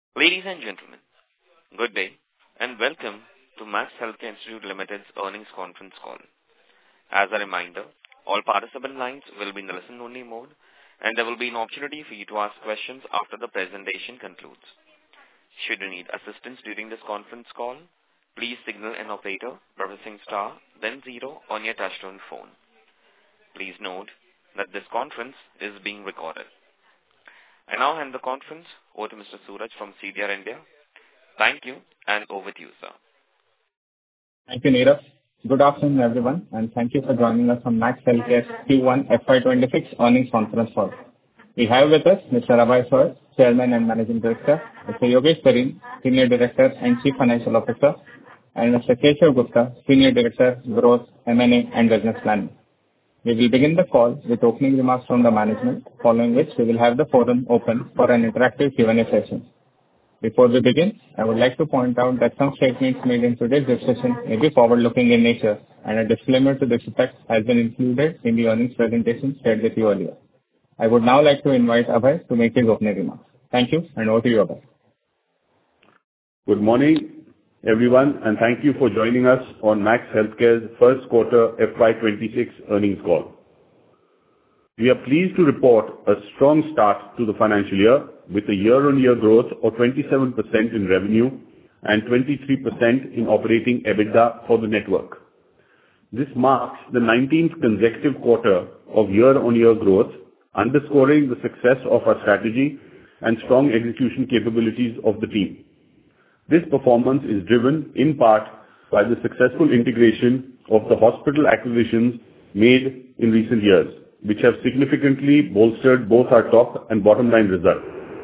Ladies and gentlemen, good day and welcome to Max Healthcare Institute Limited's earnings conference call. As a reminder, all participant lines will be in the listen-only mode and there will be an opportunity for you to ask questions after the presentation concludes. Should you need assistance during this conference call, please signal an operator by pressing star then 0 on your touchtone phone. Please note that this conference is being recorded. I now hand the conference over to Mr. Suraj from CDR India. Thank you and over to you, sir. Thank you, Neerav. Good afternoon, everyone, and thank you for joining us on Max Healthcare's Q1 FY26 earnings conference call. We have with us Mr. Abhay Soi, Chairman and Managing Director, Mr. Yogesh Sareen, Senior Director and Chief Financial Officer, and Mr. Keshav Gupta, Senior Director, Growth, M&A and Business Planning. We will begin the call with opening remarks from the management, following which we will have the forum open for an interactive Q&A session. Before we begin, I would like to point out that some statements made in today's discussion may be forward-looking in nature, and a disclaimer to this effect has been included in the earnings presentation shared with you earlier. I would now like to invite Abhay to make his opening remarks. Thank you, and over to you, Abhay. Good morning, everyone, and thank you for joining us on Max Healthcare's first quarter FY26 earnings call. We are pleased to report a strong start to the financial year with a year-on-year growth of 27% in revenue and 23% in operating EBITDA for the network. This marks the 19th consecutive quarter of year-on-year growth, underscoring the success of our strategy and strong execution capabilities of the team. This performance is driven in part by the successful integration of the hospital acquisitions made in recent years, which have significantly bolstered both our top and bottom line results.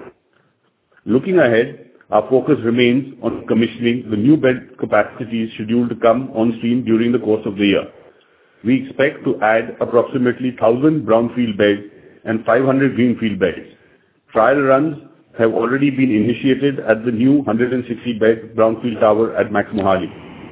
Looking ahead, our focus remains on commissioning the new bed capacities scheduled to come on stream during the course of the year. We expect to add approximately 1,000 brownfield beds and 500 greenfield beds. Trial runs have already been initiated at the new 160-bed brownfield tower at Max Mohali.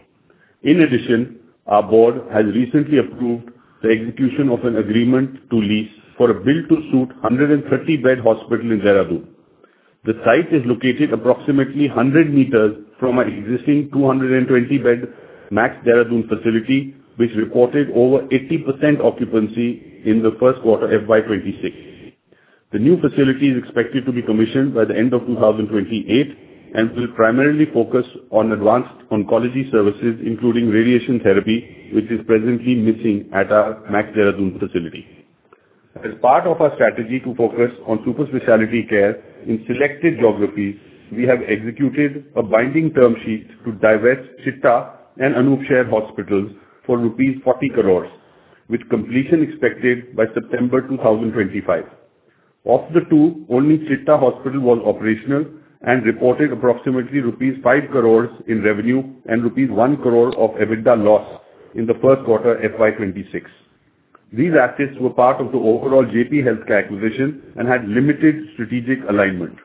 In addition, our board has recently approved the execution of an agreement to lease for a build-to-suit 130-bed hospital in Dehradun. The site is located approximately 100 meters from our existing 220-bed Max Dehradun facility, which reported over 80% occupancy in the first quarter FY26. The new facility is expected to be commissioned by the end of 2028 and will primarily focus on advanced oncology services, including radiation therapy, which is presently missing at our Max Dehradun facility. As part of our strategy to focus on super specialty care in selected geographies, we have executed a binding term sheet to divest Chitta and Anup Share hospitals for rupees 40 crores, with completion expected by September 2025. Of the two, only Chitta Hospital was operational and reported approximately rupees 5 crores in revenue and rupees 1 crore of EBITDA loss in the first quarter FY26. These assets were part of the overall JP Healthcare acquisition and had limited strategic alignment.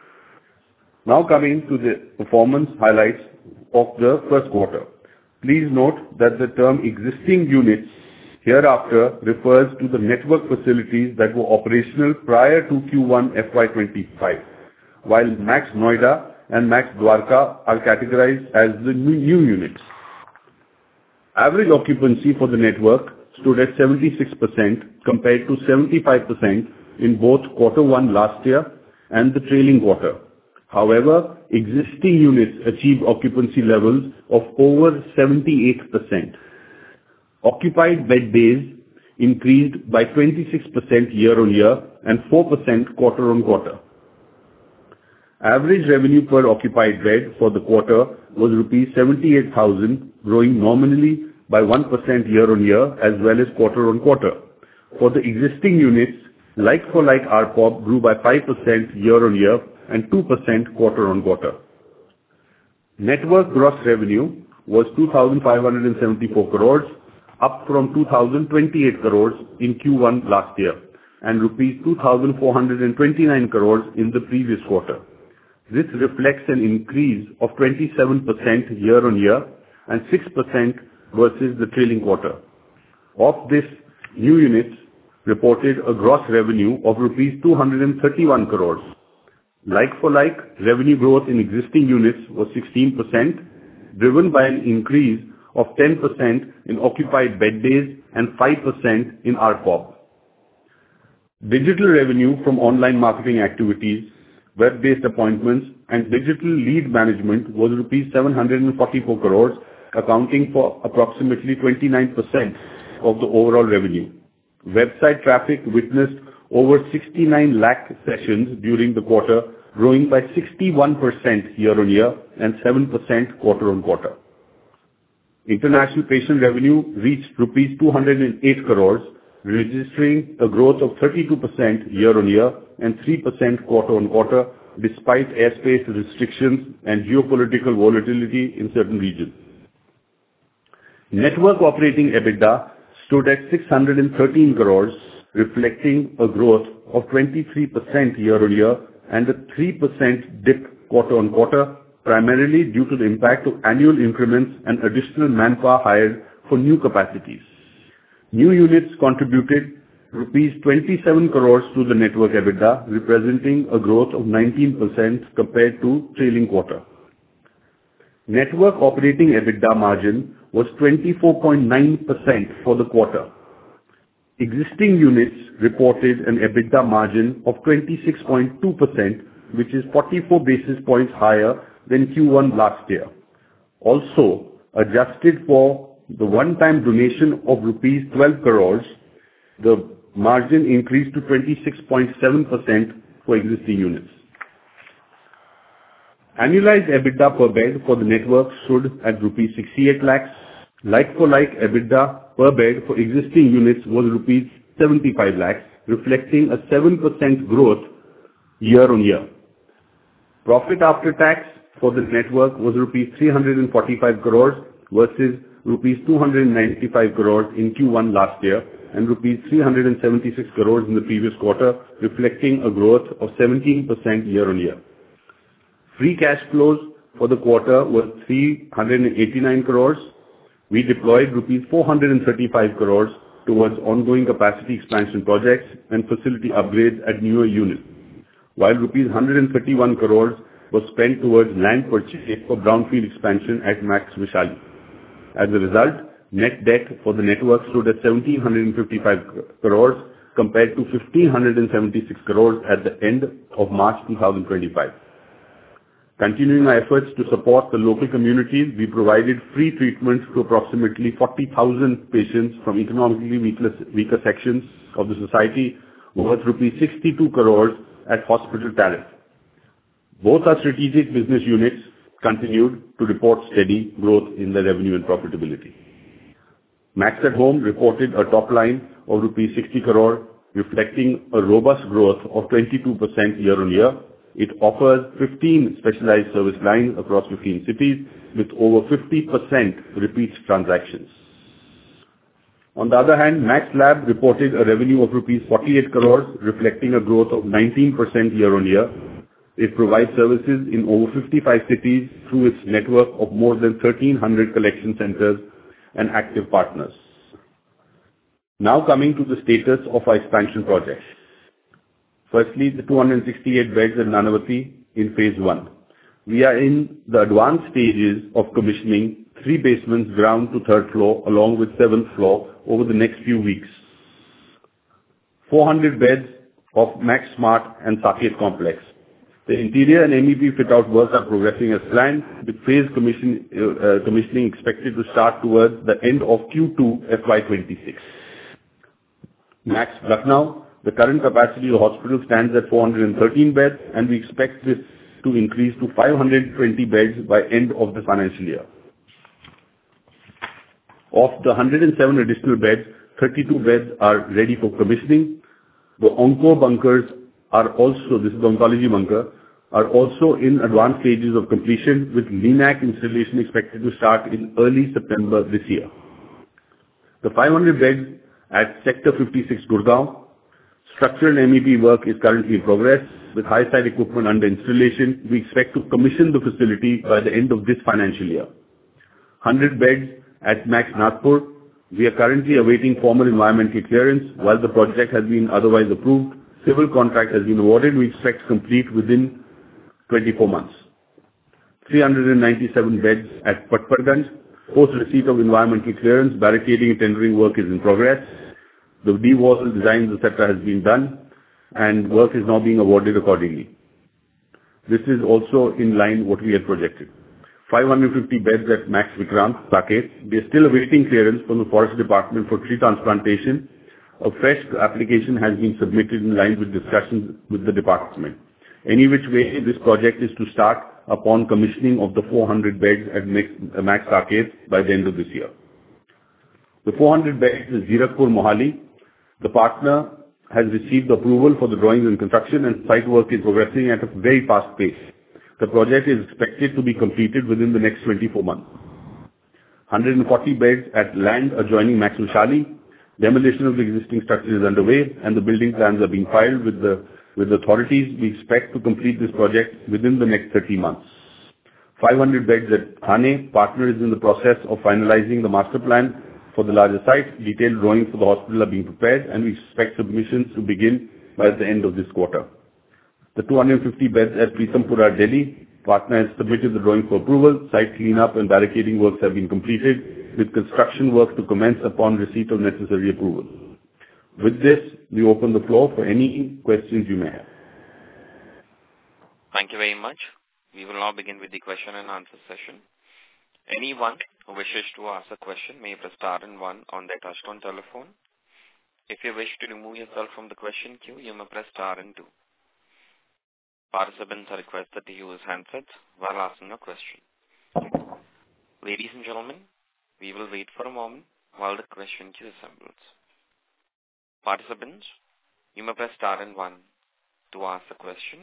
Now coming to the performance highlights of the first quarter. Please note that the term existing units hereafter refers to the network facilities that were operational prior to Q1 FY25, while Max Noida and Max Dwarka are categorized as the new units. Average occupancy for the network stood at 76% compared to 75% in both quarter 1 last year and the trailing quarter. However, existing units achieved occupancy levels of over 78%. Occupied bed days increased by 26% year-on-year and 4% quarter-on-quarter. Average revenue per occupied bed for the quarter was rupees 78,000, growing nominally by 1% year-on-year as well as quarter-on-quarter. For the existing units, like-for-like ARPOB grew by 5% year-on-year and 2% quarter-on-quarter. Network gross revenue was 2,574 crores, up from 2,028 crores in Q1 last year, and rupees 2,429 crores in the previous quarter. This reflects an increase of 27% year-on-year and 6% versus the trailing quarter. Of this, new units reported a gross revenue of rupees 231 crores. Like-for-like revenue growth in existing units was 16%, driven by an increase of 10% in occupied bed days and 5% in ARPOB. Digital revenue from online marketing activities, web-based appointments, and digital lead management was rupees 744 crores, accounting for approximately 29% of the overall revenue. Website traffic witnessed over 69 lakh sessions during the quarter, growing by 61% year-on-year and 7% quarter-on-quarter. International patient revenue reached rupees 208 crores, registering a growth of 32% year-on-year and 3% quarter-on-quarter, despite airspace restrictions and geopolitical volatility in certain regions. Network operating EBITDA stood at 613 crores, reflecting a growth of 23% year-on-year and a 3% dip quarter-on-quarter, primarily due to the impact of annual increments and additional manpower hired for new capacities. New units contributed rupees 27 crores to the network EBITDA, representing a growth of 19% compared to trailing quarter. Network operating EBITDA margin was 24.9% for the quarter. Existing units reported an EBITDA margin of 26.2%, which is 44 basis points higher than Q1 last year. Also, adjusted for the one-time donation of rupees 12 crores, the margin increased to 26.7% for existing units. Annualized EBITDA per bed for the network stood at rupees 68 lakhs. Like-for-like EBITDA per bed for existing units was rupees 75 lakhs, reflecting a 7% growth year-on-year. Profit after tax for the network was rupees 345 crores versus rupees 295 crores in Q1 last year and rupees 376 crores in the previous quarter, reflecting a growth of 17% year-on-year. Free cash flows for the quarter were 389 crores. We deployed rupees 435 crores towards ongoing capacity expansion projects and facility upgrades at newer units, while rupees 131 crores was spent towards land purchase for brownfield expansion at Max Vaishali. As a result, net debt for the network stood at 1,755 crores compared to 1,576 crores at the end of March 2025. Continuing our efforts to support the local communities, we provided free treatments to approximately 40,000 patients from economically weaker sections of the society, worth rupees 62 crores at hospital tariff. Both our strategic business units continued to report steady growth in their revenue and profitability. Max at Home reported a top line of rupees 60 crore, reflecting a robust growth of 22% year-on-year. It offers 15 specialized service lines across 15 cities with over 50% repeat transactions. On the other hand, Max Lab reported a revenue of rupees 48 crores, reflecting a growth of 19% year-on-year. It provides services in over 55 cities through its network of more than 1,300 collection centers and active partners. Now coming to the status of our expansion projects. Firstly, the 268 beds at Nanavati in phase 1. We are in the advanced stages of commissioning 3 basements ground to 3rd floor along with 7th floor over the next few weeks. 400 beds of Max Smart and Saket Complex. The interior and MEP fit-out works are progressing as planned, with phase commissioning expected to start towards the end of Q2 FY26. Max Lucknow. The current capacity of the hospital stands at 413 beds, and we expect this to increase to 520 beds by end of the financial year. Of the 107 additional beds, 32 beds are ready for commissioning. The onco bunkers are also, this is the oncology bunker, are also in advanced stages of completion, with LINAC installation expected to start in early September this year. The 500 beds at Sector 56 Gurgaon. Structural MEP work is currently in progress. With high-side equipment under installation, we expect to commission the facility by the end of this financial year. 100 beds at Max Nagpur. We are currently awaiting formal environmental clearance. While the project has been otherwise approved, civil contract has been awarded. We expect to complete within 24 months. 397 beds at Patparganj. Post receipt of environmental clearance, barricading and tendering work is in progress. The D-wall designs, etc. has been done, and work is now being awarded accordingly. This is also in line what we had projected. 550 beds at Max Vikrant, Saket. We are still awaiting clearance from the Forest Department for tree transplantation. A fresh application has been submitted in line with discussions with the department. Any which way, this project is to start upon commissioning of the 400 beds at Max Saket by the end of this year. The 400 beds is Zirakpur, Mohali. The partner has received approval for the drawings and construction, and site work is progressing at a very fast pace. The project is expected to be completed within the next 24 months. 140 beds at land adjoining Max Vaishali. Demolition of the existing structure is underway, and the building plans are being filed with the authorities. We expect to complete this project within the next 30 months. 500 beds at Thane. Partner is in the process of finalizing the master plan for the larger site. Detailed drawings for the hospital are being prepared, and we expect submissions to begin by the end of this quarter. The 250 beds at Pritampura, Delhi. Partner has submitted the drawing for approval. Site cleanup and barricading works have been completed, with construction work to commence upon receipt of necessary approval. With this, we open the floor for any questions you may have. Thank you very much. We will now begin with the question and answer session. Anyone who wishes to ask a question may press star and one on their touchtone telephone. If you wish to remove yourself from the question queue, you may press star and two. Participants are requested to use handsets while asking a question. Ladies and gentlemen, we will wait for a moment while the question queue assembles. Participants, you may press star and one to ask a question.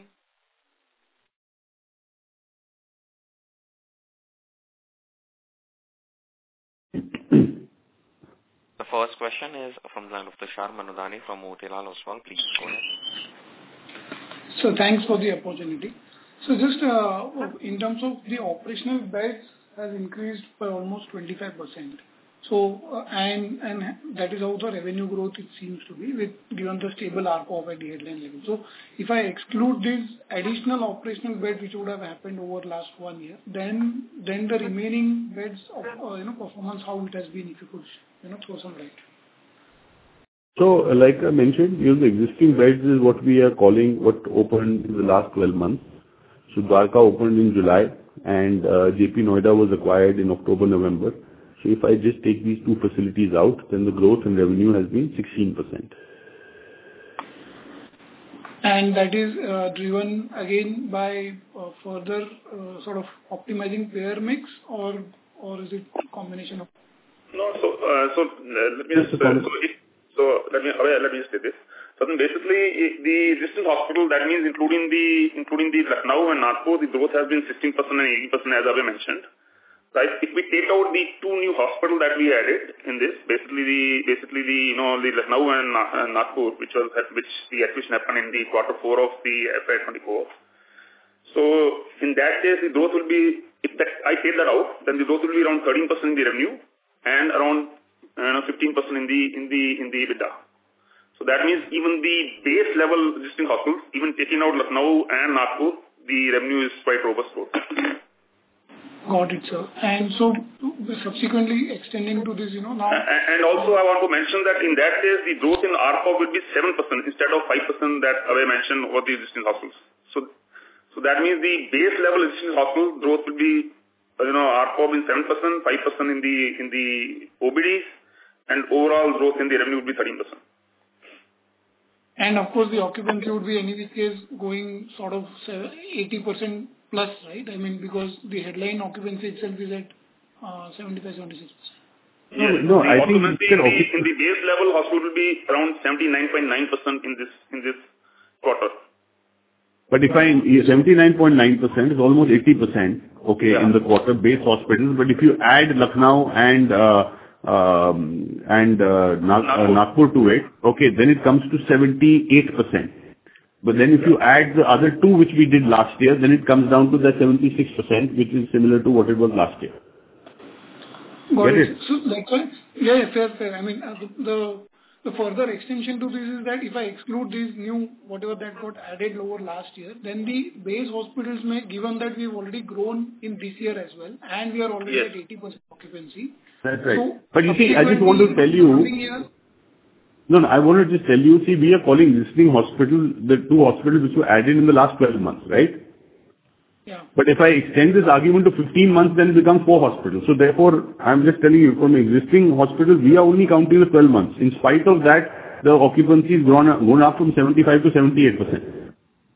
The first question is from the line of Tushar Manudhane from Motilal Oswal. Please go ahead. So thanks for the opportunity. So just in terms of the operational beds has increased by almost 25%. So and that is how the revenue growth it seems to be with given the stable ARPOB at the headline level. So if I exclude these additional operational beds which would have happened over last 1 year, then the remaining beds of performance, how it has been, if you could throw some light. So, like I mentioned, the existing beds is what we are calling what opened in the last 12 months. So Dwarka opened in July, and JP Noida was acquired in October, November. So if I just take these two facilities out, then the growth in revenue has been 16%. And that is driven again by further sort of optimizing payer mix, or is it a combination of? No, so let me just say this. So then basically, the existing hospital, that means including the Lucknow and Nagpur, the growth has been 16% and 80%, as Abhay mentioned. Right? If we take out the two new hospitals that we added in this, basically the Lucknow and Nagpur, which the acquisition happened in the quarter 4 of the FY24. So in that case, the growth will be, I take that out, then the growth will be around 13% in the revenue and around 15% in the EBITDA. So that means even the base level existing hospitals, even taking out Lucknow and Nagpur, the revenue is quite robust growth. Got it, sir. And so subsequently extending to this, now. And also I want to mention that in that case, the growth in ARPOB will be 7% instead of 5% that Abhay mentioned over the existing hospitals. So that means the base level existing hospital growth will be, ARPOB in 7%, 5% in the OBDs, and overall growth in the revenue will be 13%. And of course, the occupancy would be any case going sort of 80% plus, right? I mean, because the headline occupancy itself is at 75-76%. Yes. No, I think in the base level hospital will be around 79.9% in this quarter. But if 79.9% is almost 80%, okay, in the quarter base hospitals. But if you add Lucknow and Nagpur to it, okay, then it comes to 78%. But then if you add the other two which we did last year, then it comes down to that 76%, which is similar to what it was last year. Got it. So that's why, fair. I mean, the The further extension to this is that if I exclude these new, whatever that got added over last year, then the base hospitals may, given that we've already grown in this year as well, and we are already at 80% occupancy. That's right. So But you see, I just want to tell you, no, I want to just tell you, see, we are calling existing hospital, the 2 hospitals which were added in the last 12 months, right? Yeah. But if I extend this argument to 15 months, then it becomes 4 hospitals. So therefore, I'm just telling you, from existing hospitals, we are only counting the 12 months. In spite of that, the occupancy has gone up from 75 to 78%.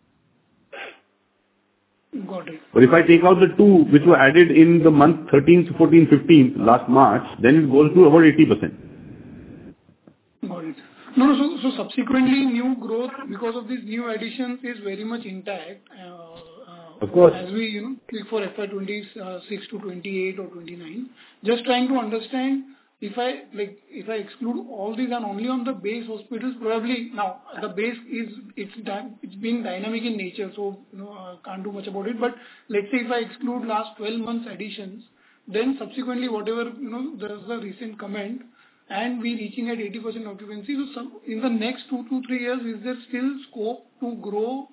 Got it. But if I take out the 2 which were added in the month 13th, 14th, 15th, last March, then it goes to about 80%. Got it. No, so subsequently, new growth because of these new additions is very much intact. Of course. As we, click for FY 26 to 28 or 29. Just trying to understand, if I exclude all these and only on the base hospitals, probably now the base it's being dynamic in nature, so, can't do much about it. But let's say if I exclude last 12 months additions, then subsequently, whatever, there's a recent comment, and we reaching at 80% occupancy. So in the next 2 to 3 years, is there still scope to grow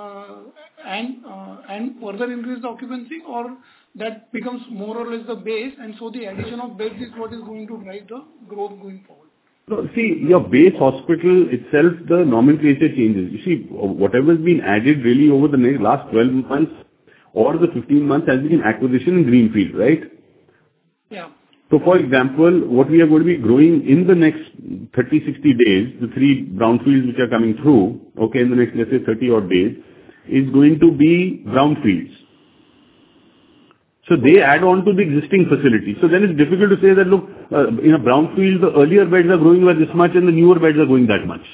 and further increase the occupancy, or that becomes more or less the base, and so the addition of beds is what is going to drive the growth going forward? No, see, your base hospital itself, the nomenclature changes. You see, whatever has been added really over the last 12 months or the 15 months has been acquisition in greenfield, right? Yeah. So, for example, what we are going to be growing in the next 30, 60 days, the 3 brownfields which are coming through, okay, in the next, let's say, 30 odd days, is going to be brownfields. So they add on to the existing facility. So then it's difficult to say that, look, in a brownfield, the earlier beds are growing by this much and the newer beds are going that much.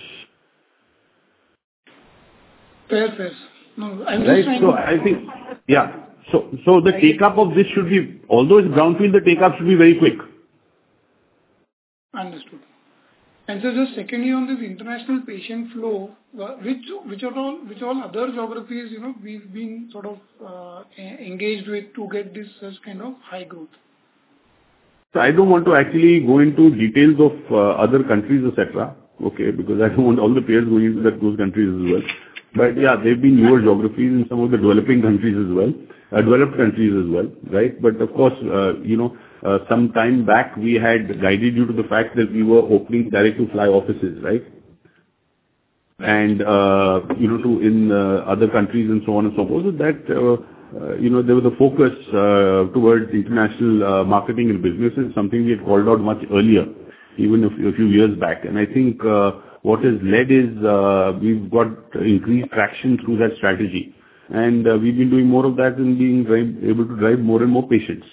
Fair. No, I'm just right? trying So to... I think, yeah. So the take-up of this should be, although it's brownfield, the take-up should be very quick. Understood. And so just secondly, on this international patient flow, which all other geographies, we've been sort of engaged with to get this such kind of high growth? So I don't want to actually go into details of other countries, etc. Okay, because I don't want all the players going into those countries as well. But yeah, they've been newer geographies in some of the developing countries as well, developed countries as well, right? But of course, some time back we had guided you to the fact that we were opening direct-to-fly offices, right? And, in other countries and so on and so forth. So that, there was a focus towards international marketing and business is something we had called out much earlier, even a few years back. And I think what has led is we've got increased traction through that strategy. And we've been doing more of that and being able to drive more and more patients.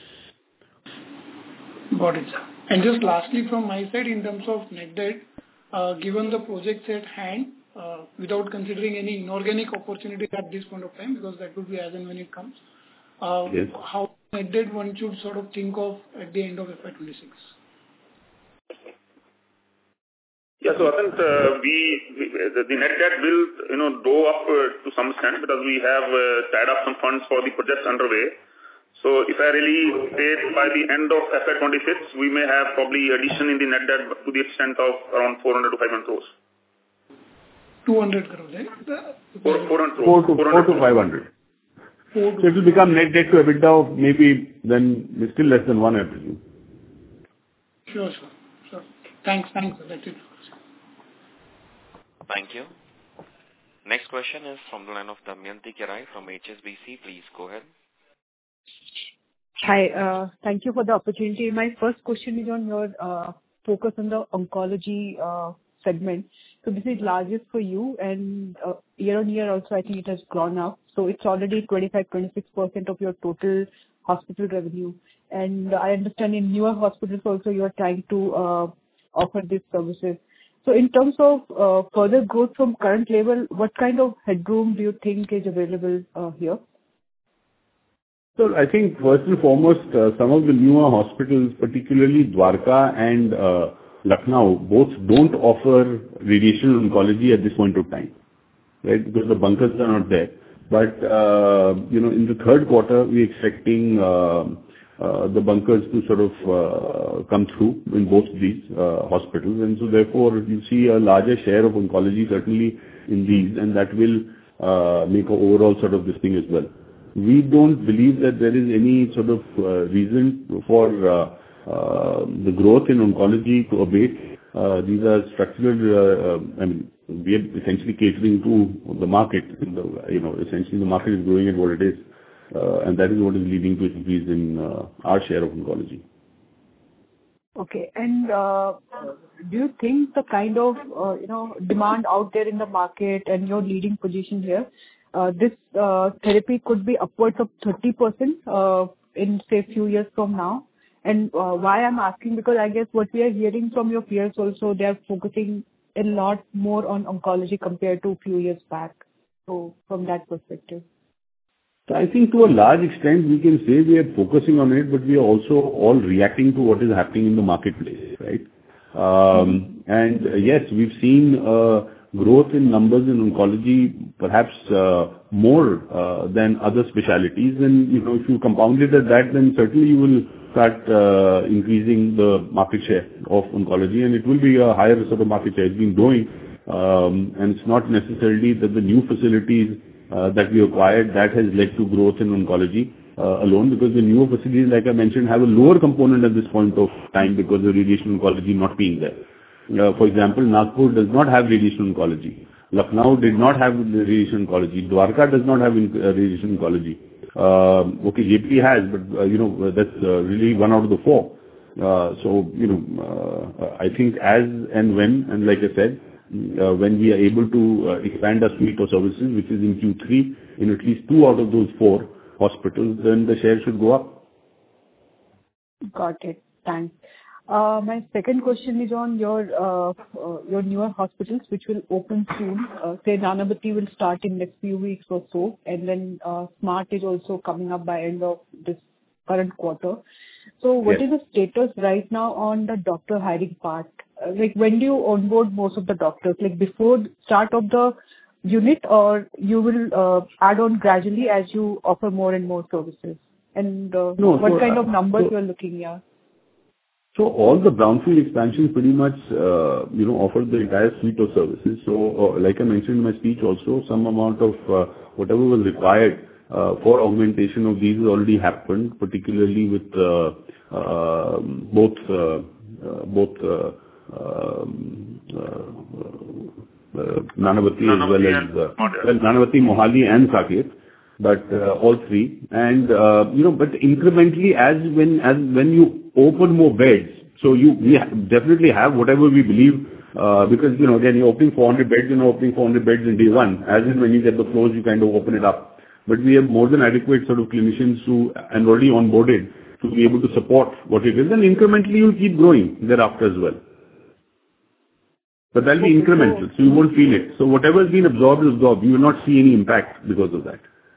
Got it, sir. And just lastly from my side, in terms of net debt, given the projects at hand, without considering any inorganic opportunities at this point of time, because that will be as and when it comes, yes. How net debt one should sort of think of at the end of FY 26? Yeah, so I think the net debt will, go up to some extent because we have tied up some funds for the projects underway. So if I really say by the end of FY 26, we may have probably addition in the net debt to the extent of around 400 to 500 crores. 200 crores, right? 400 4 crores. to 500. So it will become net debt to EBITDA of maybe then still less than 1, I presume. Sure. Thanks. That's it. Thank you. Next question is from the line of Damayanti Kerai from HSBC. Please go ahead. Hi, thank you for the opportunity. My first question is on your focus on the oncology segment. So this is largest for you, and year on year also I think it has grown up. So it's already 25-26% of your total hospital revenue. And I understand in newer hospitals also you are trying to offer these services. So in terms of further growth from current level, what kind of headroom do you think is available here? So I think first and foremost, some of the newer hospitals, particularly Dwarka and Lucknow, both don't offer radiation oncology at this point of time, right? Because the bunkers are not there. But, in the third quarter, we're expecting the bunkers to sort of come through in both these hospitals. And so therefore, you see a larger share of oncology certainly in these, and that will make an overall sort of this thing as well. We don't believe that there is any sort of reason for the growth in oncology to abate. These are structural, I mean, we are essentially catering to the market. Essentially the market is growing at what it is. And that is what is leading to an increase in our share of oncology. Okay. And do you think the kind of, demand out there in the market and your leading position here, this therapy could be upwards of 30% in, say, few years from now? And why I'm asking, because I guess what we are hearing from your peers also, they are focusing a lot more on oncology compared to a few years back. So from that perspective. So I think to a large extent we can say we are focusing on it, but we are also all reacting to what is happening in the marketplace, right? And yes, we've seen growth in numbers in oncology, perhaps more than other specialities. And if you compound it at that, then certainly you will start increasing the market share of oncology, and it will be a higher sort of market share. It's been growing, and it's not necessarily that the new facilities that we acquired that has led to growth in oncology alone, because the newer facilities, like I mentioned, have a lower component at this point of time because of radiation oncology not being there. For example, Nagpur does not have radiation oncology. Lucknow did not have radiation oncology. Dwarka does not have radiation oncology. Okay, JP has, but that's really 1 out of the 4. I think as and when, and like I said, when we are able to expand our suite of services, which is in Q3, in at least 2 out of those 4 hospitals, then the share should go up. Got it. Thanks. My second question is on your newer hospitals, which will open soon. Say Nanavati will start in next few weeks or so, and then Smart is also coming up by end of this current quarter. So what is the status right now on the doctor hiring part? Like when do you onboard most of the doctors? Like before start of the unit, or you will add on gradually as you offer more and more services? And what kind of numbers you are looking at? So all the brownfield expansions pretty much, offer the entire suite of services. So like I mentioned in my speech also, some amount of whatever was required for augmentation of these has already happened, particularly with both Nanavati as well as Nanavati, Mohali and Saket, but all 3. And but incrementally as when you open more beds, so we definitely have whatever we believe, because again you're opening 400 beds, opening 400 beds in day 1. As in when you get the floors, you kind of open it up. But we have more than adequate sort of clinicians who and already onboarded to be able to support what it is, and incrementally you'll keep growing thereafter as well. But that'll be incremental, so you won't feel it. So whatever has been absorbed is absorbed. You will not see any impact because of that.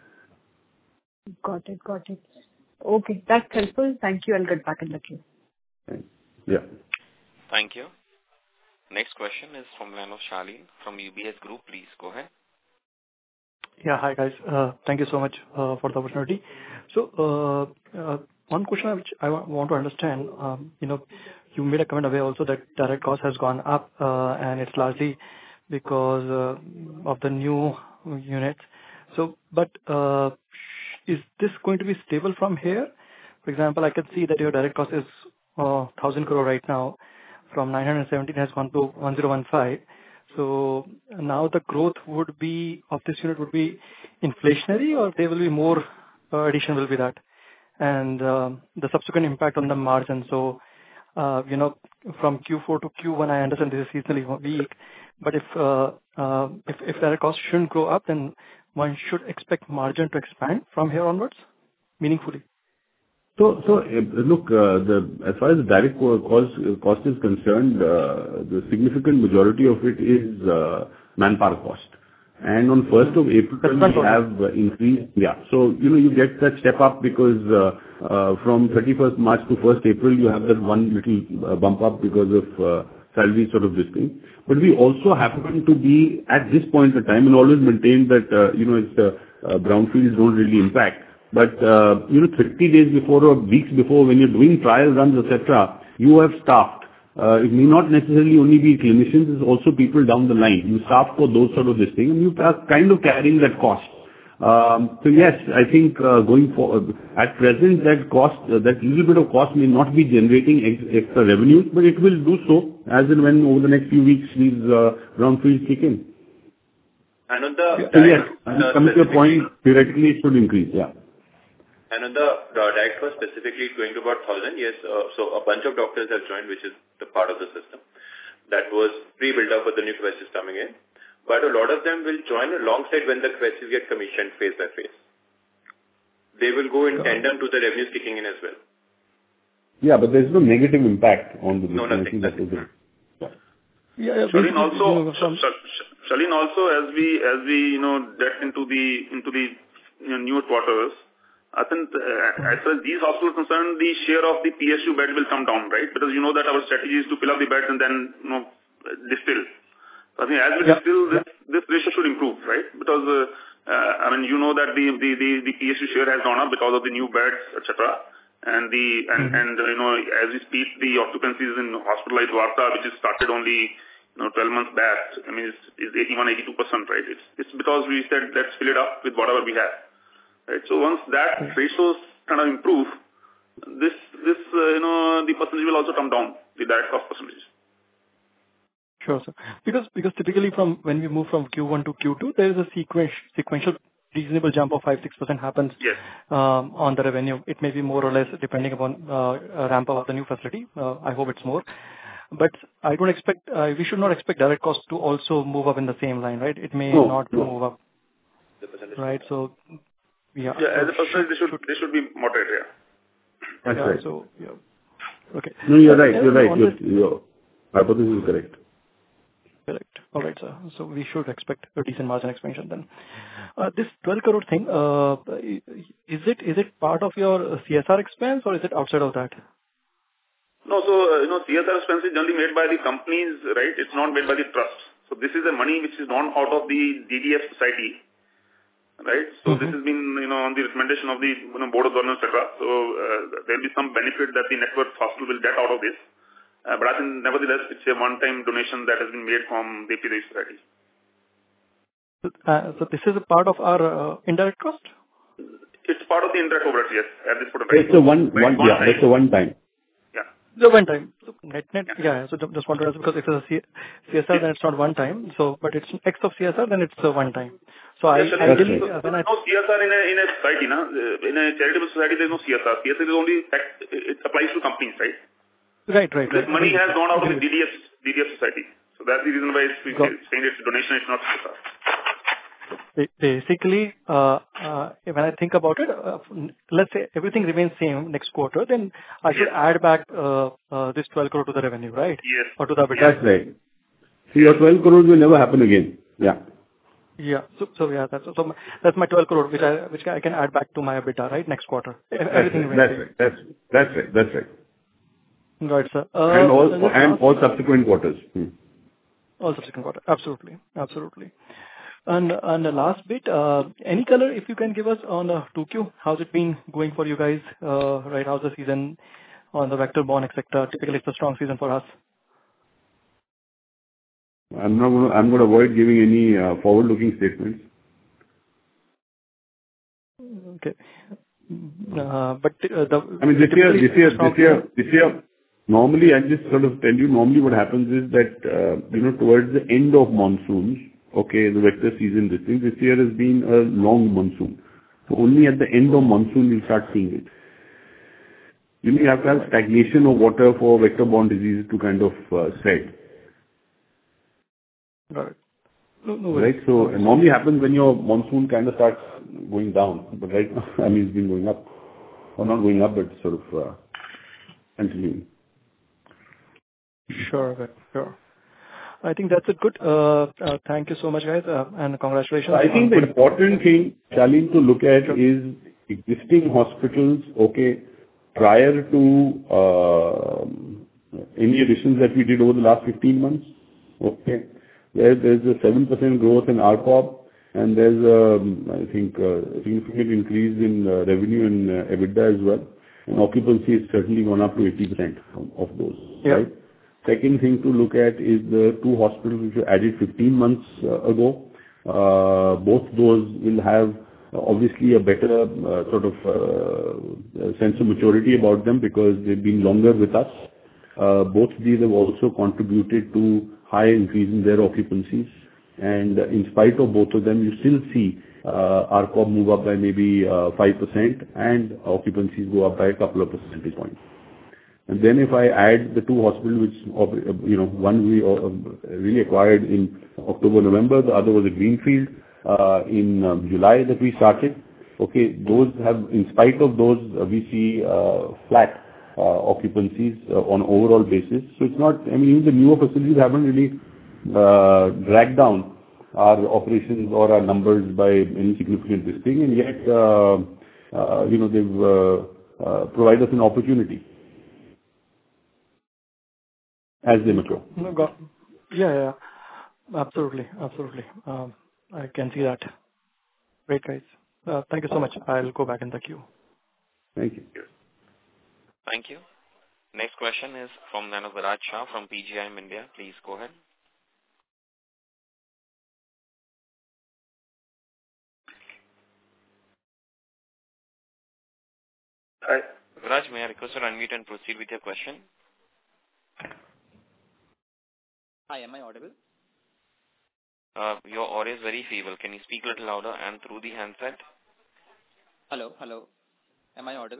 Got it. Okay, that's helpful. Thank you. I'll get back in the queue. Yeah. Thank you. Next question is from line of Shalin from UBS Group. Please go ahead. Yeah, hi guys. Thank you so much for the opportunity. So one question which I want to understand, you made a comment away also that direct cost has gone up, and it's largely because of the new units. So, but is this going to be stable from here? For example, I can see that your direct cost is 1,000 crore right now. From 917 has gone to 1015. So now the growth would be of this unit would be inflationary, or there will be more addition will be that, and the subsequent impact on the margin. So from Q4 to Q1, I understand this is seasonally weak, but if direct cost shouldn't go up, then one should expect margin to expand from here onwards meaningfully. So look, as far as the direct cost is concerned, the significant majority of it is manpower cost. And on 1st of April, we have increased. Yeah. So, you get that step up because from 31st March to 1st April, you have that one little bump up because of salary sort of this thing. But we also happen to be at this point in time and always maintain that, it's brownfields don't really impact. But 30 days before or weeks before, when you're doing trial runs, etc., you have staffed. It may not necessarily only be clinicians, it's also people down the line. You staff for those sort of this thing, and you are kind of carrying that cost. So yes, I think going forward, at present, that cost, that little bit of cost may not be generating extra revenues, but it will do so as and when over the next few weeks these brownfields kick in. And on the so yes, coming to your point, theoretically it should increase, yeah. And on the direct cost specifically, it's going to about 1,000. Yes, so a bunch of doctors have joined, which is the part of the system that was pre-built up with the new capacities coming in. But a lot of them will join alongside when the capacities get commissioned phase by phase. They will go in tandem to the revenues kicking in as well. Yeah, but there's no negative impact on the business. No, nothing. Shalin also, as we get into the newer quarters, I think as far as these hospitals are concerned, the share of the PSU bed will come down, right? Because you know that our strategy is to fill up the beds and then distill. So I think as we distill, this ratio should improve, right? Because you know that the PSU share has gone up because of the new beds, etc. And as we speak, the occupancies in hospital like Dwarka, which is started only 12 months back, I mean, is 81-82%, right? It's because we said let's fill it up with whatever we have. Right. So once that ratios kind of improve, the percentage will also come down, the direct cost percentage. Sure, sir. Because typically from when we move from Q1 to Q2, there is a sequential reasonable jump of 5-6% happens on the revenue. It may be more or less depending upon ramp up of the new facility. I hope it's more. But I don't expect, we should not expect direct costs to also move up in the same line, right? It may not move up. Right. So, as a percentage, they should be moderate, That's right. So, okay. No, you're right. Your hypothesis is correct. Correct. All right, sir. So we should expect a decent margin expansion then. This 12 crore thing, is it part of your CSR expense or is it outside of that? No, so CSR expense is generally made by the companies, right? It's not made by the trust. So this is the money which is drawn out of the DDF society. Right. So this has been, on the recommendation of the board of governors, etc. So there will be some benefit that the network hospital will get out of this. But I think nevertheless, it's a one-time donation that has been made from the PDI society. So this is a part of our indirect cost? It's part of the indirect overhead, yes. At this point of time. It's a one time. The one time. So net. Yeah. So just want to ask because if it's a CSR, then it's not one time. So, but it's X of CSR, then it's a one time. So there's no CSR in a society, in a charitable society. There's no CSR. CSR is only it applies to companies, right? Right. This money has gone out of the DDF society. So that's the reason why it's saying it's a donation. It's not CSR. Basically, when I think about it, let's say everything remains same next quarter, then I should add back this 12 crore to the revenue, right? Yes. Or to the EBITDA. That's right. So your 12 crores will never happen again. Yeah. Yeah. So yeah, that's my 12 crore, which I can add back to my EBITDA, right? Next quarter. Everything remains same. That's right. Right, sir. And all subsequent quarters. All subsequent quarters. Absolutely. And the last bit, any color if you can give us on 2Q, how's it been going for you guys? Right, how's the season on the vector-borne, etc.? Typically, it's a strong season for us. I'm going to avoid giving any forward-looking statements. Okay. But this year, normally I just sort of tell you. Normally, what happens is that towards the end of monsoons. Okay, the vector season, this year has been a long monsoon. So only at the end of monsoon you'll start seeing it. You have to have stagnation of water for vector-borne diseases to kind of spread. Right. Right. So it normally happens when your monsoon kind of starts going down. But right now, it's been going up. Or not going up, but sort of continuing. Sure. I think that's it. Good. Thank you so much, guys, and congratulations. I think the important thing, Shalin, to look at is existing hospitals, okay, prior to any additions that we did over the last 15 months, okay, where there's a 7% growth in ARPOB and there's, I think, a significant increase in revenue and EBITDA as well. And occupancy has certainly gone up to 80% of those, right? Second thing to look at is the two hospitals which were added 15 months ago. Both those will have obviously a better sort of sense of maturity about them because they've been longer with us. Both these have also contributed to high increase in their occupancies. And in spite of both of them, you still see ARPOB move up by maybe 5% and occupancies go up by a couple of percentage points. And then if I add the two hospitals, which, one we really acquired in October, November, the other was a greenfield in July that we started. Okay, those have, in spite of those, we see flat occupancies on overall basis. So it's not, I mean, even the newer facilities haven't really dragged down our operations or our numbers by any significant this thing, and yet, they've provided us an opportunity as they mature. Yeah. Absolutely. I can see that. Great, guys. Thank you so much. I'll go back in the queue. Thank you. Thank you. Next question is from Viraj Shah from PGIM India. Please go ahead. Hi. Viraj, may I request you to unmute and proceed with your question? Hi, am I audible? Your audio is very feeble. Can you speak a little louder and through the handset? Hello. Am I audible?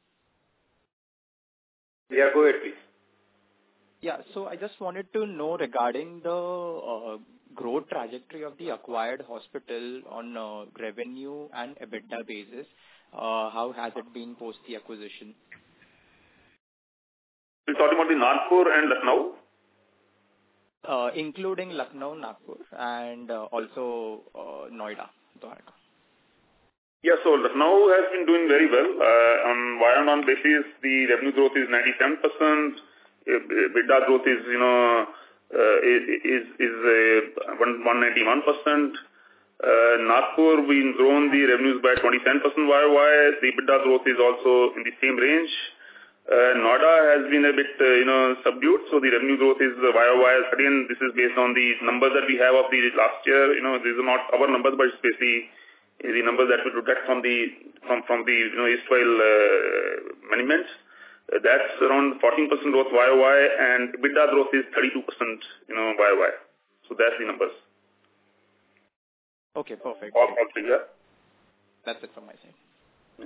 Yeah, go ahead, please. Yeah, so I just wanted to know regarding the growth trajectory of the acquired hospital on revenue and EBITDA basis. How has it been post the acquisition? You're talking about the Nagpur and Lucknow? Including Lucknow, Nagpur, and also Noida, Dwarka. Yeah, so Lucknow has been doing very well. On Y-on-Y basis, the revenue growth is 97%. EBITDA growth is, is 191%. Nagpur, we've grown the revenues by 27% YOY. The EBITDA growth is also in the same range. Noida has been a bit, subdued. So the revenue growth is YOY. Again, this is based on the numbers that we have of the last year. These are not our numbers, but it's basically the numbers that we look at from the erstwhile management. That's around 14% growth YOY, and EBITDA growth is 32%, YOY. So that's the numbers. Okay, perfect. All yeah. That's it from my side.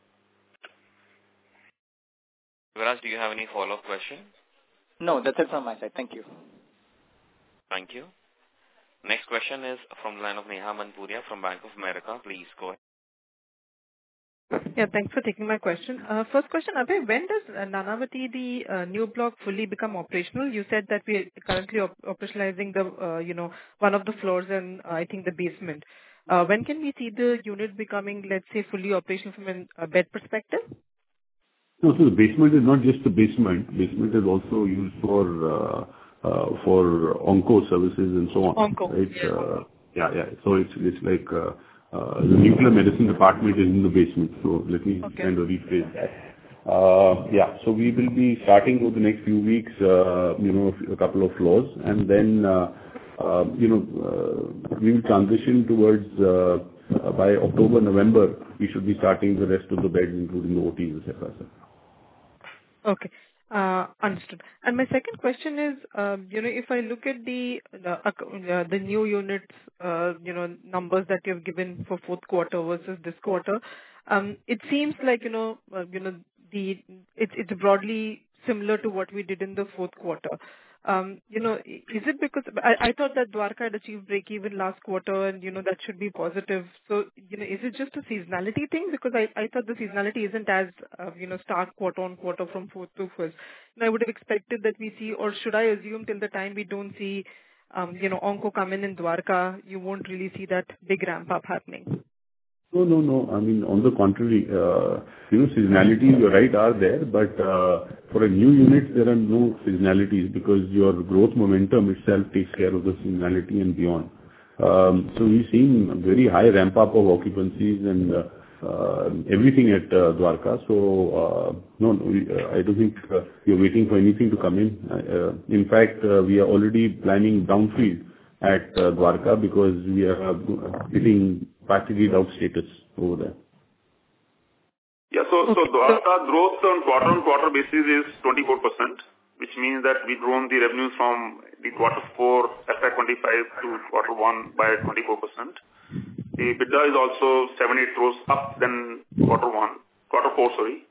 Viraj, do you have any follow-up question? No, that's it from my side. Thank you. Thank you. Next question is from the line of Neha Manpuria from Bank of America. Please go ahead. Yeah, thanks for taking my question. First question, Abhay, when does Nanavati, the new block, fully become operational? You said that we are currently operationalizing the, one of the floors and I think the basement. When can we see the unit becoming, let's say, fully operational from a bed perspective? No, so the basement is not just the basement. Basement is also used for onco services and so on. Onco. Right? Yeah. So it's like the nuclear medicine department is in the basement. So let me kind of rephrase that. Yeah, so we will be starting over the next few weeks, a couple of floors, and then we will transition towards by October, November. We should be starting the rest of the beds, including the OTs, etc. Okay. Understood. And my second question is, if I look at the new units, numbers that you've given for fourth quarter versus this quarter, it seems like, it's broadly similar to what we did in the fourth quarter. Is it because I thought that Dwarka had achieved break even last quarter and, that should be positive. So, is it just a seasonality thing? Because I thought the seasonality isn't as, stark quarter on quarter from fourth to first. And I would have expected that we see, or should I assume till the time we don't see, onco come in Dwarka, you won't really see that big ramp up happening? No. I mean, on the contrary, seasonalities, you're right, are there, but for a new unit, there are no seasonalities because your growth momentum itself takes care of the seasonality and beyond. So we've seen very high ramp up of occupancies and everything at Dwarka. So no, I don't think you're waiting for anything to come in. In fact, we are already planning downfield at Dwarka because we are hitting factory out status over there. Yeah, so Dwarka growth on quarter-on-quarter basis is 24%, which means that we've grown the revenues from the quarter 4 FY25 to quarter 1 by 24%. The EBITDA is also 7-8 crores up than quarter 4, sorry.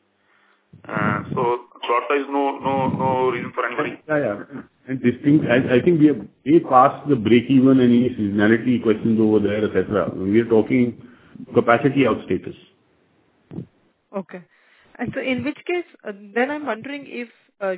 So Dwarka is no reason for anybody. Yeah. And this thing, I think we have way past the break-even and any seasonality questions over there, etc. We are talking capacity out status. Okay. And so in which case, then I'm wondering if,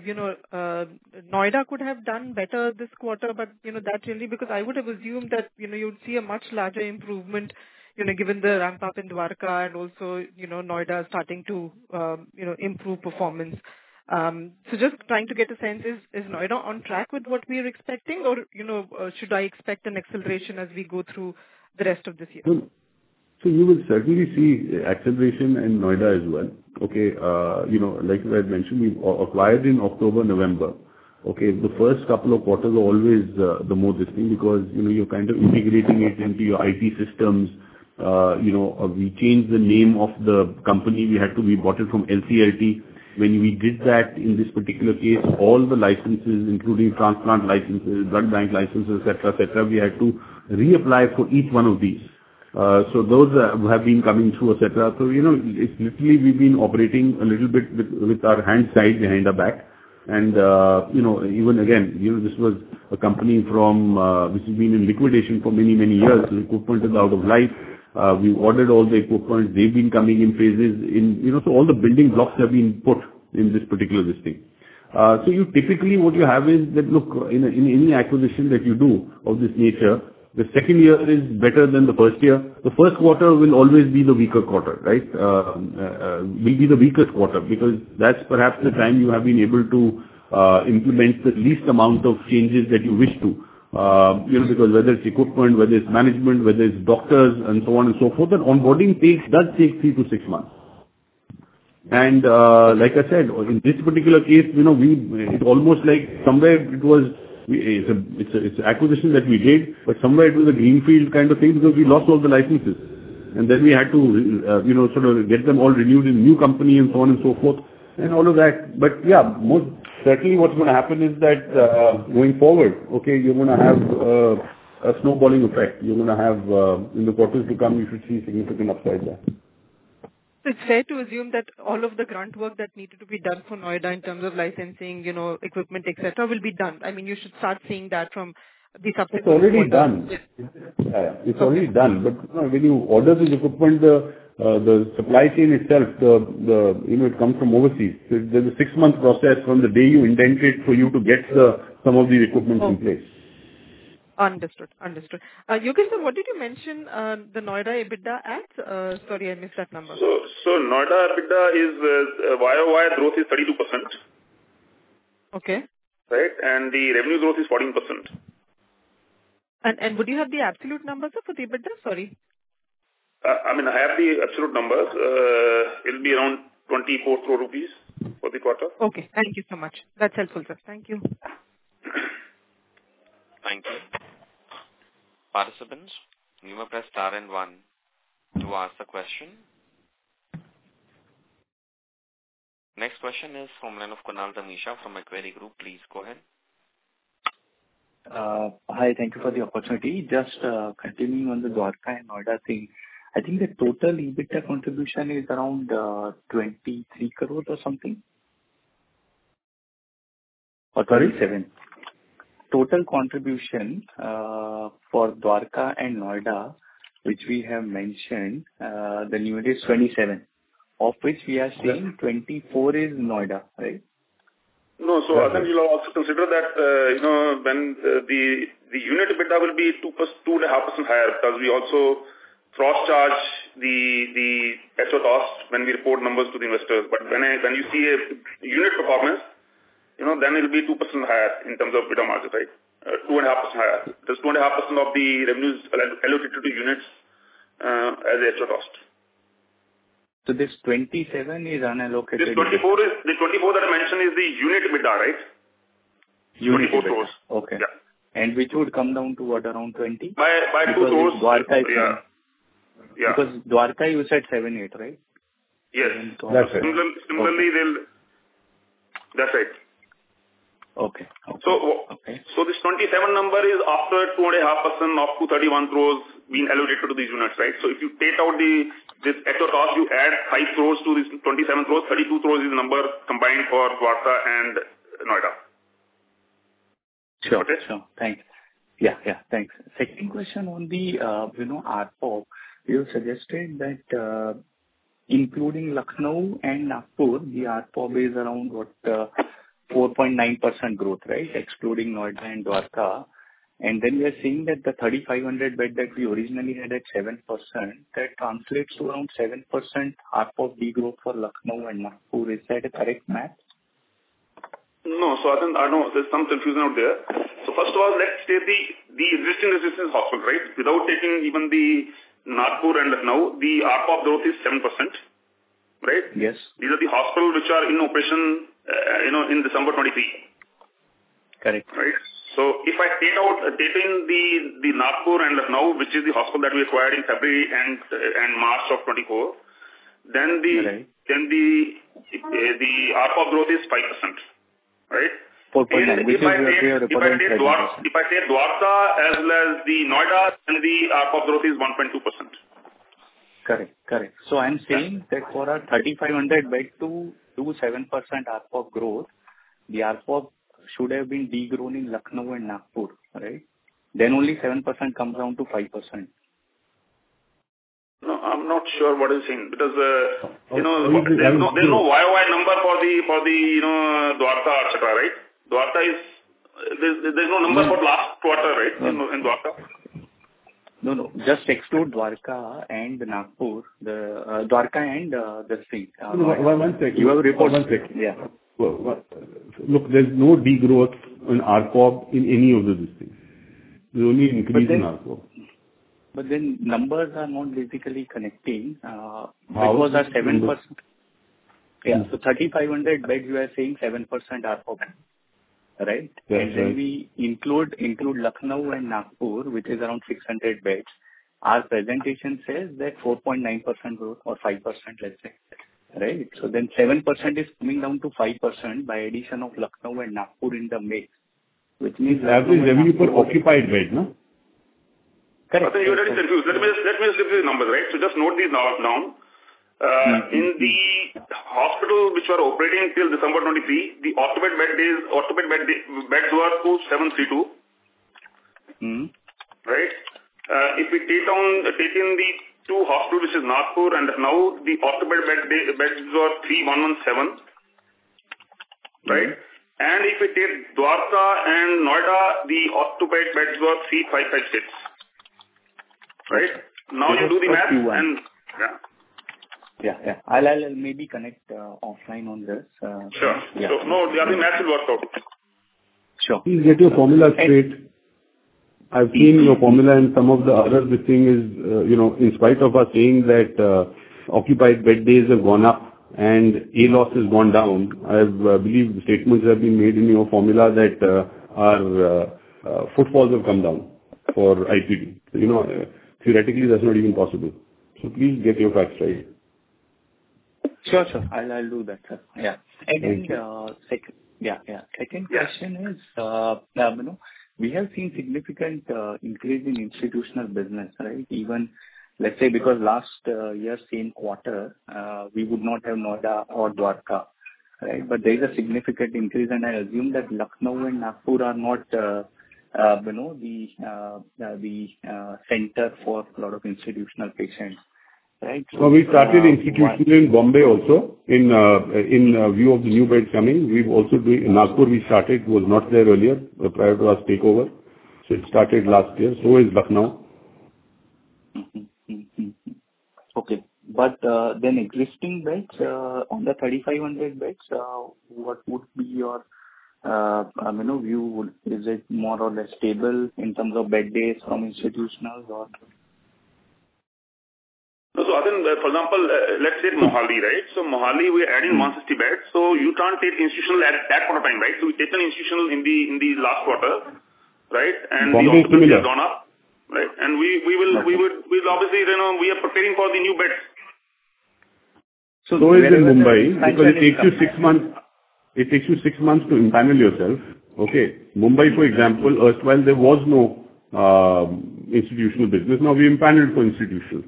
Noida could have done better this quarter, but, that really, because I would have assumed that, you'd see a much larger improvement, given the ramp up in Dwarka and also, Noida starting to, improve performance. So just trying to get a sense, is Noida on track with what we are expecting, or, should I expect an acceleration as we go through the rest of this year? So you will certainly see acceleration in Noida as well. Okay, like I had mentioned, we acquired in October, November. Okay, the first couple of quarters are always the more distinct because, you're kind of integrating it into your IT systems. We changed the name of the company. We bought it from LCLT. When we did that in this particular case, all the licenses, including transplant licenses, blood bank licenses, etc., we had to reapply for each one of these. So those have been coming through, etc. So, it's literally we've been operating a little bit with our hands tied behind our back. And, even again, this was a company from, which has been in liquidation for many, many years. The equipment is out of life. We ordered all the equipment. They've been coming in phases so all the building blocks have been put in this particular listing. So you typically, what you have is that, look, in any acquisition that you do of this nature, the second year is better than the first year. The first quarter will always be the weaker quarter, right? Will be the weakest quarter because that's perhaps the time you have been able to implement the least amount of changes that you wish to. Because whether it's equipment, whether it's management, whether it's doctors and so on and so forth, that onboarding does take 3 to 6 months. And like I said, in this particular case, it's almost like somewhere it was. It's an acquisition that we did, but somewhere it was a greenfield kind of thing because we lost all the licenses. And then we had to, sort of get them all renewed in new company and so on and so forth and all of that. But yeah, most certainly what's going to happen is that going forward, okay, you're going to have a snowballing effect. You're going to have, in the quarters to come, you should see significant upside there. It's fair to assume that all of the grunt work that needed to be done for Noida in terms of licensing, equipment, etc., will be done. I mean, you should start seeing that from the subsequent. It's already done. Yeah, it's already done. But when you order this equipment, the supply chain itself, it comes from overseas. So there's a 6-month process from the day you indent it for you to get some of these equipment in place. Understood. Yogesh sir, what did you mention the Noida EBITDA at? Sorry, I missed that number. So Noida EBITDA is YOY growth is 32%. Okay. Right, and the revenue growth is 14%. And would you have the absolute numbers for the EBITDA? Sorry. I have the absolute numbers. It'll be around 24 crore rupees for the quarter. Okay, thank you so much. That's helpful, sir. Thank you. Thank you. Participants, you may press star and 1 to ask the question. Next question is from line of Kunal Dhamesha from Macquarie Group. Please go ahead. Hi, thank you for the opportunity. Just continuing on the Dwarka and Noida thing, I think the total EBITDA contribution is around 23 crores or something? Or 27? Total contribution for Dwarka and Noida, which we have mentioned, the new is 27, of which we are saying 24 is Noida, right? No, so I think you'll also consider that, when the unit EBITDA will be 2.5% higher because we also cross-charge the extra cost when we report numbers to the investors. But when you see a unit performance, then it will be 2% higher in terms of EBITDA margin, right? 2.5% higher. That's 2.5% of the revenues allocated to units as a extra cost. So this 27 is unallocated. This 24 that I mentioned is the unit EBITDA, right? Unit 24 EBITDA. crores. Okay. Yeah. And which would come down to what, around 20? By 2 crores. Dwarka is yeah. Because Dwarka you said 7-8, right? Yes. That's right. Similarly, that's right. Okay. So this 27 number is after 2.5% of 231 crores being allocated to these units, right? So if you take out this extra cost, you add 5 crores to this 27 crores, 32 crores is the number combined for Dwarka and Noida. Sure. Thanks. Yeah, thanks. Second question on the, ARPOB. You suggested that, including Lucknow and Nagpur, the ARPOB is around 4.9% growth, right? Excluding Noida and Dwarka. And then we are seeing that the 3,500 bed that we originally had at 7%, that translates to around 7% ARPOB degrowth for Lucknow and Nagpur. Is that a correct math? No, so I know there's some confusion out there. So first of all, let's take the existing resistance hospital, right? Without taking even the Nagpur and Lucknow, the ARPOB growth is 7%, right? Yes. These are the hospitals which are in operation, in December 23. Correct. Right. So if I take in the Nagpur and Lucknow, which is the hospital that we acquired in February and March of 24, then the ARPOB growth is 5%. Right? 4.9, which is what we are reporting. If I take Dwarka as well as the Noida, then the ARPOB growth is 1.2%. Correct. So I'm saying that for a 3,500 bed to do 7% ARPOB growth, the ARPOB should have been degrown in Lucknow and Nagpur, right? Then only 7% comes down to 5%. No, I'm not sure what you're saying because there's no YOY number for the Dwarka, etc. Right? Dwarka is there's no number for last quarter, right? In Dwarka. No. Just exclude Dwarka and Nagpur. The Dwarka and the thing. One second. You have reported. 1 second. Yeah. Look, there's no degrowth in ARPOB in any of these things. There's only increase in ARPOB. But then numbers are not basically connecting. Because are 7%. Yeah. So 3,500 beds, you are saying 7% ARPOB, right? Yes, and then we include Lucknow and Nagpur, which is around 600 beds. Our presentation says that 4.9% growth or 5%, let's say, right? So then 7% is coming down to 5% by addition of Lucknow and Nagpur in the mix, which means average revenue per occupied bed, no? Correct. I think you're already confused. Let me just give you the numbers, right? So just note these down. In the hospital which were operating till December 23, the occupied beds were 2,732. Right? If we take in the two hospitals, which is Nagpur and now the occupied beds were 3,117. Right? And if we take Dwarka and Noida, the occupied beds were 3,556. Right? Now you do the math and yeah. I'll maybe connect offline on this. Sure. Yeah. So no, the other math will work out. Sure. Please get your formula straight. I've seen your formula and some of the other this thing is, in spite of us saying that occupied bed days have gone up and A-loss has gone down, I believe statements have been made in your formula that our footfalls have come down for IPD. So, theoretically, that's not even possible. So please get your facts right. Sure. I'll do that, sir. Yeah. And then second question is, we have seen significant increase in institutional business, right? Even let's say because last year same quarter we would not have Noida or Dwarka, right? But there is a significant increase, and I assume that Lucknow and Nagpur are not the center for a lot of institutional patients, right? So we started institutional in Bombay also in view of the new beds coming. We've also in Nagpur we started, was not there earlier prior to us takeover. So it started last year. So is Lucknow. Okay. But then existing beds on the 3,500 beds, what would be your view? Is it more or less stable in terms of bed days from institutionals or? So, for example, let's say Mohali, right? So, Mohali, we're adding 160 beds. So, you can't take institutional at that point of time, right? So, we take an institutional in the last quarter, right? And the occupancy has gone up, right? And we'll obviously, we are preparing for the new beds. So is in Mumbai, because it takes you 6 months. It takes you 6 months to empanel yourself. Okay. Mumbai, for example, erstwhile there was no institutional business. Now we empaneled for institutional.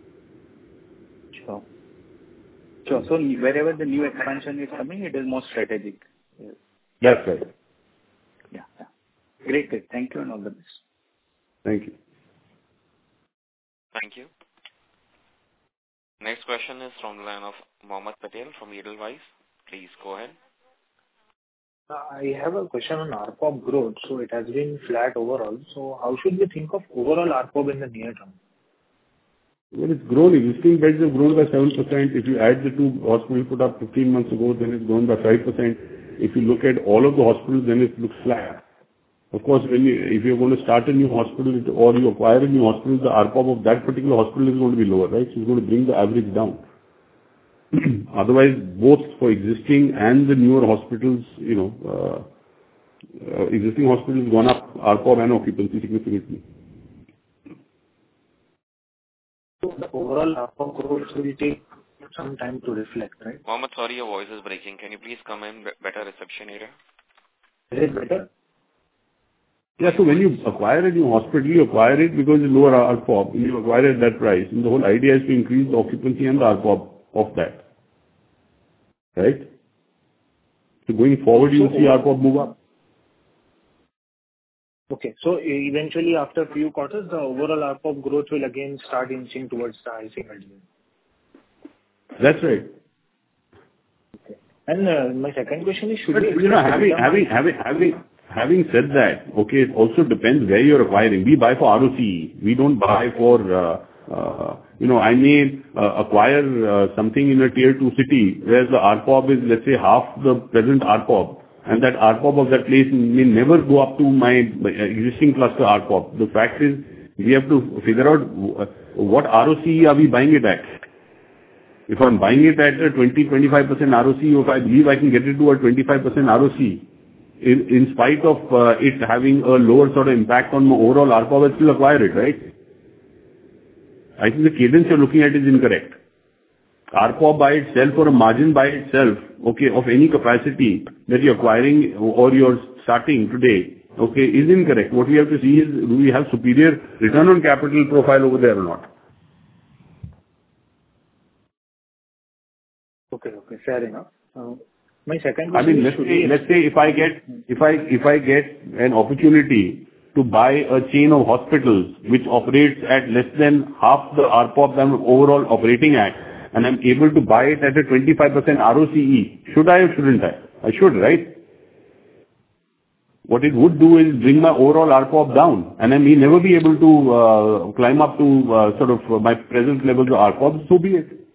Sure. So wherever the new expansion is coming, it is more strategic. That's right. Yeah. Great. Thank you and all the best. Thank you. Thank you. Next question is from the line of Mohammed Patel from Edelweiss. Please go ahead. I have a question on ARPOB growth. So it has been flat overall. So how should we think of overall ARPOB in the near term? Well, it's grown. Existing beds have grown by 7%. If you add the two hospitals put up 15 months ago, then it's grown by 5%. If you look at all of the hospitals, then it looks flat. Of course, if you're going to start a new hospital or you acquire a new hospital, the ARPOB of that particular hospital is going to be lower, right? So it's going to bring the average down. Otherwise, both for existing and the newer hospitals, existing hospitals gone up ARPOB and occupancy significantly. So the overall ARPOB growth will take some time to reflect, right? Mohammed, sorry, your voice is breaking. Can you please come in better reception area? Is it better? Yeah, so when you acquire a new hospital, you acquire it because it's lower ARPOB. You acquire it at that price. And the whole idea is to increase the occupancy and the ARPOB of that. Right? So going forward, you will see ARPOB move up. Okay. So eventually, after a few quarters, the overall ARPOB growth will again start inching towards the high single digit. That's right. Okay. And my second question is, should we... Having said that, okay, it also depends where you're acquiring. We buy for ROCE. We don't buy for, I may acquire something in a tier 2 city where the ARPOB is, let's say, half the present ARPOB. And that ARPOB of that place may never go up to my existing cluster ARPOB. The fact is, we have to figure out what ROCE are we buying it at. If I'm buying it at a 20-25% ROCE, or if I believe I can get it to a 25% ROCE, in spite of it having a lower sort of impact on my overall ARPOB, I still acquire it, right? I think the cadence you're looking at is incorrect. ARPOB by itself or a margin by itself, okay, of any capacity that you're acquiring or you're starting today, okay, is incorrect. What we have to see is, do we have superior return on capital profile over there or not? Okay, fair enough. My second question is, let's say if I get an opportunity to buy a chain of hospitals which operates at less than half the ARPOB I'm overall operating at, and I'm able to buy it at a 25% ROCE, should I or shouldn't I? I should, right? What it would do is bring my overall ARPOB down, and I may never be able to climb up to sort of my present levels of ARPOB, so be it.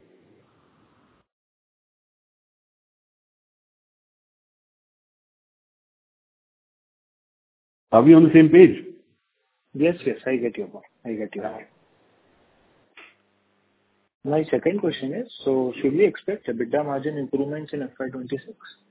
Are we on the same page? Yes, I get your point. My second question is, so should we expect EBITDA margin improvements in FY26?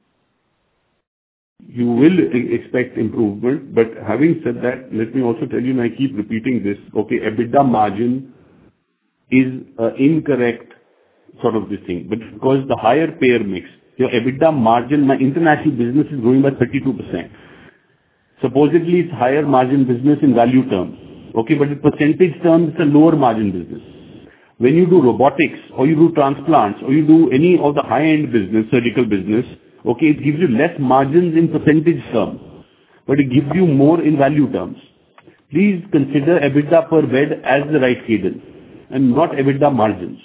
You will expect improvement, but having said that, let me also tell you, and I keep repeating this, okay, EBITDA margin is incorrect sort of this thing, but because the higher payer mix, your EBITDA margin, my international business is growing by 32%. Supposedly, it's higher margin business in value terms. Okay, but in percentage terms, it's a lower margin business. When you do robotics, or you do transplants, or you do any of the high-end business, surgical business, okay, it gives you less margins in percentage terms, but it gives you more in value terms. Please consider EBITDA per bed as the right cadence, and not EBITDA margins.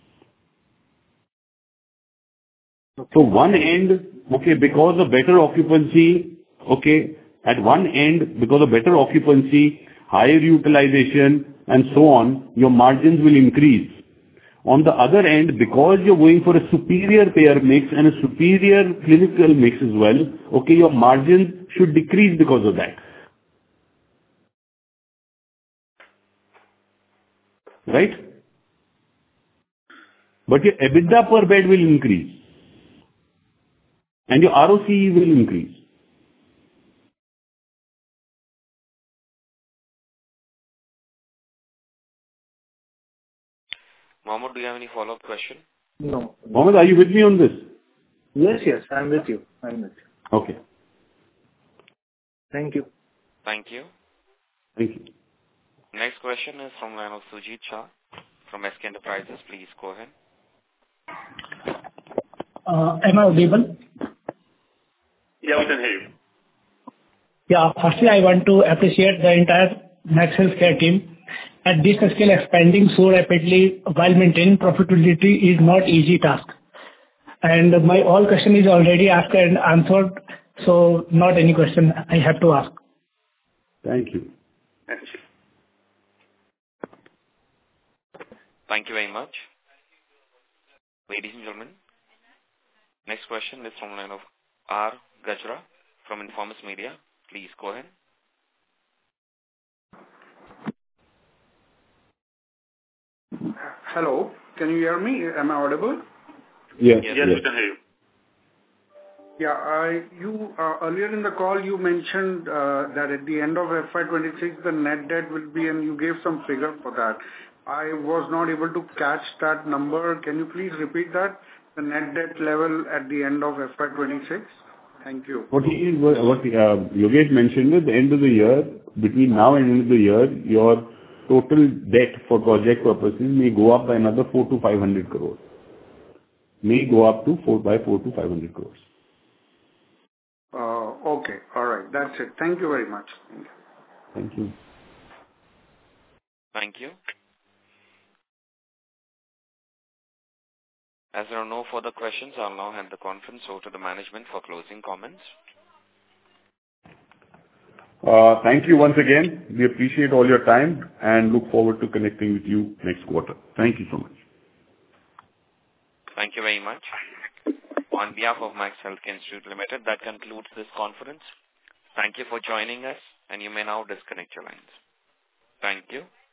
So one end, okay, because of better occupancy, okay, at one end, because of better occupancy, higher utilization, and so on, your margins will increase. On the other end, because you're going for a superior payer mix and a superior clinical mix as well, okay, your margins should decrease because of that. Right? But your EBITDA per bed will increase and your ROCE will increase. Mohammed, do you have any follow-up question? No. Mohammed, are you with me on this? Yes, I'm with you. Okay. Thank you. Thank you. Thank you. Next question is from line of Sujit Shah from SK Enterprises. Please go ahead. Am I audible? Yeah, we can hear you. Yeah. Firstly, I want to appreciate the entire Max Healthcare team. At this scale, expanding so rapidly while maintaining profitability is not easy task. And my all question is already asked and answered, so not any question I have to ask. Thank you. Thank you. Thank you very much. Ladies and gentlemen, next question is from line of R. Gajra from Informus Media. Please go ahead. Hello, can you hear me? Am I audible? Yes, we can hear you. Yeah, you earlier in the call you mentioned that at the end of FY26 the net debt will be, and you gave some figure for that. I was not able to catch that number. Can you please repeat that? The net debt level at the end of FY26? Thank you. What Yogesh mentioned is the end of the year, between now and end of the year, your total debt for project purposes may go up by another 400 to 500 crores. May go up to 400 to 500 crores. Okay, all right. That's it. Thank you very much. Thank you. Thank you. As there are no further questions, I'll now hand the conference over to the management for closing comments. Thank you once again. We appreciate all your time and look forward to connecting with you next quarter. Thank you so much. Thank you very much. On behalf of Max Healthcare Institute Limited, that concludes this conference. Thank you for joining us, and you may now disconnect your lines. Thank you.